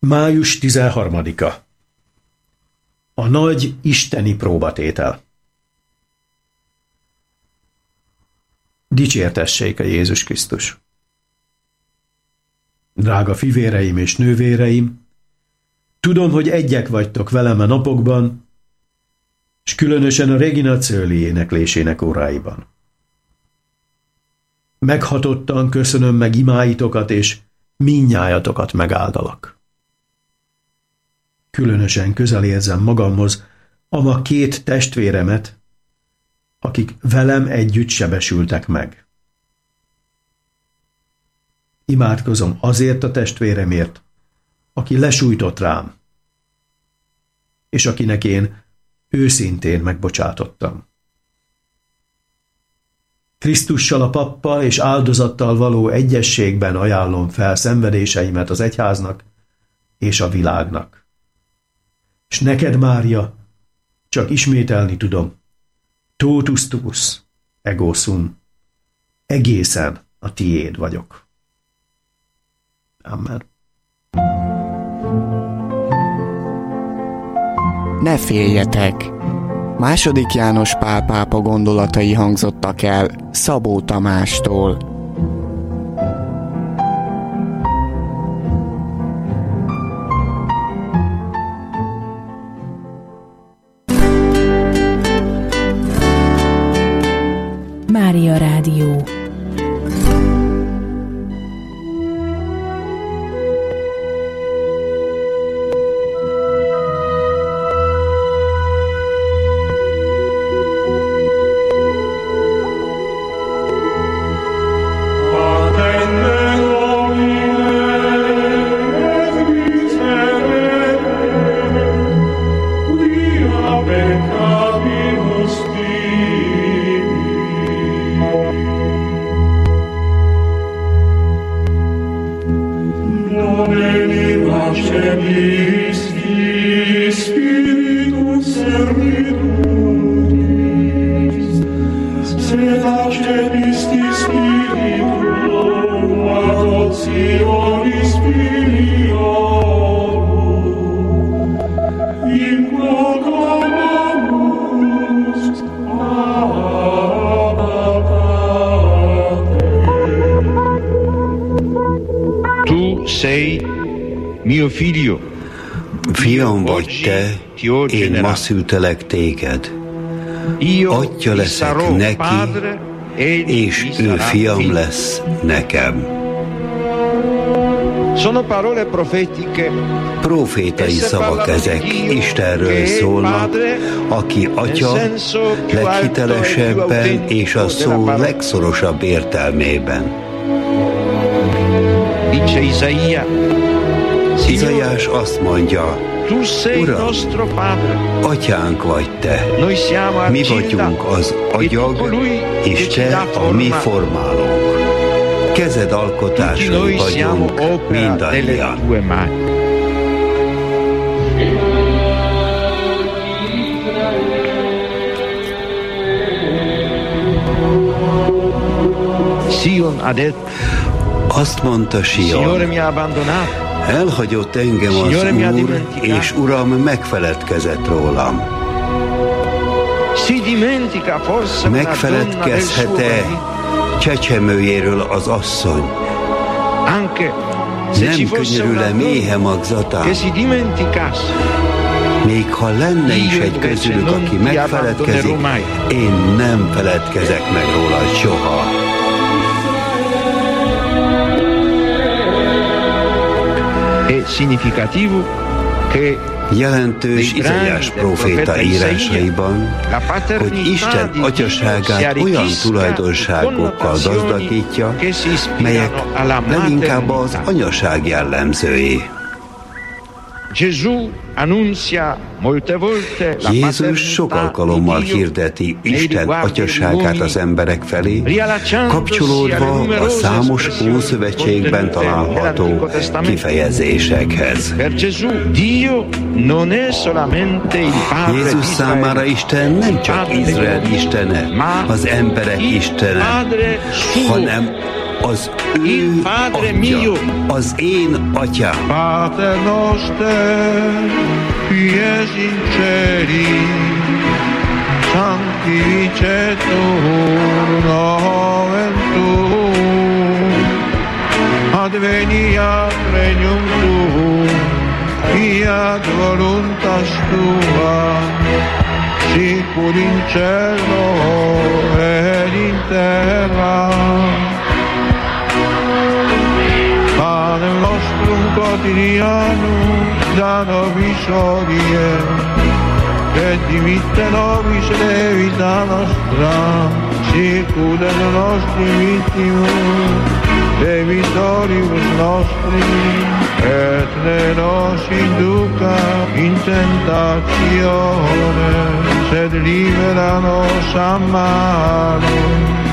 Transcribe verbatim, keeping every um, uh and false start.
május tizenharmadika. A nagy isteni próbatétel. Dicsértessék a Jézus Krisztus! Drága fivéreim és nővéreim, tudom, hogy egyek vagytok velem a napokban, és különösen a Regina Coeli éneklésének óráiban. Meghatottan köszönöm meg imáitokat, és mindnyájatokat megáldalak. Különösen közel érzem magamhoz ama két testvéremet, akik velem együtt sebesültek meg. Imádkozom azért a testvéremért, aki lesújtott rám, és akinek én őszintén megbocsátottam. Krisztussal, a pappal és áldozattal való egyességben ajánlom fel szenvedéseimet az egyháznak és a világnak. És neked, Mária, csak ismételni tudom, totus tuus, ego sum, egészen a tiéd vagyok. Amen. Ne féljetek! Második János Pál pápa gondolatai hangzottak el Szabó Tamástól. Mária Rádió. Fiam vagy te, én ma szültelek téged. Atya leszek neki, és ő fiam lesz nekem. Profétai szavak ezek, Istenről szólnak, aki atya leghitelesebben és a szó legszorosabb értelmében. Izaiás azt mondja, Uram, atyánk vagy te, mi vagyunk az agyag, és te a mi formálónk. Kezed alkotásai vagyunk mindannyian. Azt mondta Sion, elhagyott engem az Úr, és Uram megfeledkezett rólam. Megfeledkezhet-e csecsemőjéről az asszony? Nem könyörül-e méhe magzatán? Még ha lenne is egy közülük, aki megfeledkezik, én nem feledkezek meg róla soha. Jelentős Izaiás próféta írásaiban, hogy Isten atyaságát olyan tulajdonságokkal gazdagítja, melyek leginkább az anyaság jellemzői. Jézus sok alkalommal hirdeti Isten atyaságát az emberek felé, kapcsolódva a számos Ószövetségben található kifejezésekhez. Jézus számára Isten nem csak Izrael istene, az emberek istene, hanem az ő atya, az én atyám. Pater noster, qui es in celi, sanctificetur nomen tuum, adveniat regnum tuum, fiat voluntas tua, sicur in cielo ed in terra. Panem nostrum quotidianum da nobis hodie, et dimitte nobis debita nostra, sicur et nostri vittimus, debitoribus nostri, et ne nos induca in tentatione, sed libera nos a malo.